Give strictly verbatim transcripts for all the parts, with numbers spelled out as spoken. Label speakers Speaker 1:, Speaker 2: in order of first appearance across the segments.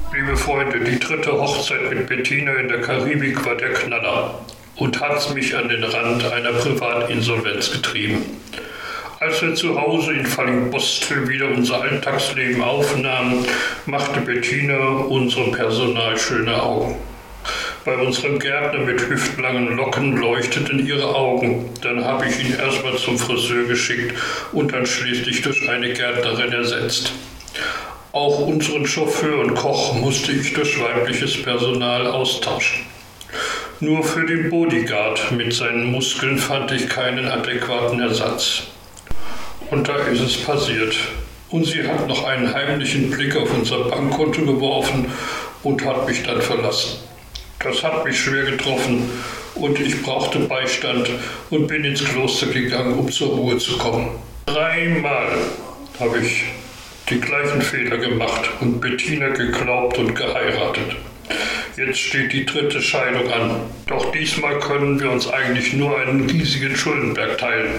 Speaker 1: Liebe Freunde, die dritte Hochzeit mit Bettina in der Karibik war der Knaller und hat mich an den Rand einer Privatinsolvenz getrieben. Als wir zu Hause in Fallingbostel wieder unser Alltagsleben aufnahmen, machte Bettina unserem Personal schöne Augen. Bei unserem Gärtner mit hüftlangen Locken leuchteten ihre Augen. Dann habe ich ihn erstmal zum Friseur geschickt und dann schließlich durch eine Gärtnerin ersetzt. Auch unseren Chauffeur und Koch musste ich durch weibliches Personal austauschen. Nur für den Bodyguard mit seinen Muskeln fand ich keinen adäquaten Ersatz. Und da ist es passiert. Und sie hat noch einen heimlichen Blick auf unser Bankkonto geworfen und hat mich dann verlassen. Das hat mich schwer getroffen und ich brauchte Beistand und bin ins Kloster gegangen, um zur Ruhe zu kommen. Dreimal habe ich die gleichen Fehler gemacht und Bettina geglaubt und geheiratet. Jetzt steht die dritte Scheidung an. Doch diesmal können wir uns eigentlich nur einen riesigen Schuldenberg teilen.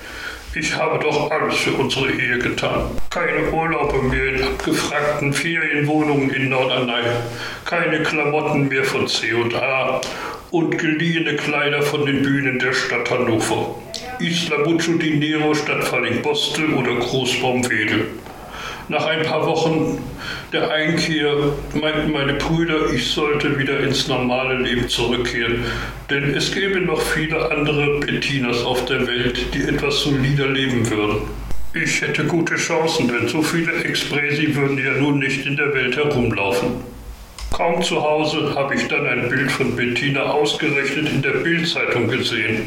Speaker 1: Ich habe doch alles für unsere Ehe getan. Keine Urlaube mehr in abgefragten Ferienwohnungen in Norderney. Keine Klamotten mehr von C und A und geliehene Kleider von den Bühnen der Stadt Hannover. Isla Mucho di Nero statt Fallingbostel oder Großbaumwedel. Nach ein paar Wochen der Einkehr meinten meine Brüder, ich sollte wieder ins normale Leben zurückkehren, denn es gäbe noch viele andere Bettinas auf der Welt, die etwas solider leben würden. Ich hätte gute Chancen, denn so viele Ex-Presi würden ja nun nicht in der Welt herumlaufen. Kaum zu Hause habe ich dann ein Bild von Bettina ausgerechnet in der Bild-Zeitung gesehen.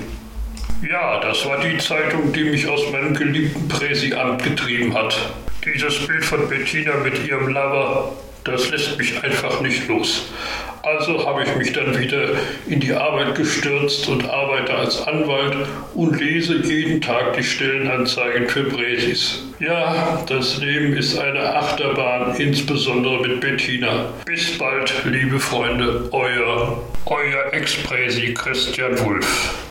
Speaker 1: Ja, das war die Zeitung, die mich aus meinem geliebten Präsi-Amt getrieben hat. Dieses Bild von Bettina mit ihrem Lover, das lässt mich einfach nicht los. Also habe ich mich dann wieder in die Arbeit gestürzt und arbeite als Anwalt und lese jeden Tag die Stellenanzeigen für Präsis. Ja, das Leben ist eine Achterbahn, insbesondere mit Bettina. Bis bald, liebe Freunde, euer, euer Ex-Präsi Christian Wulff.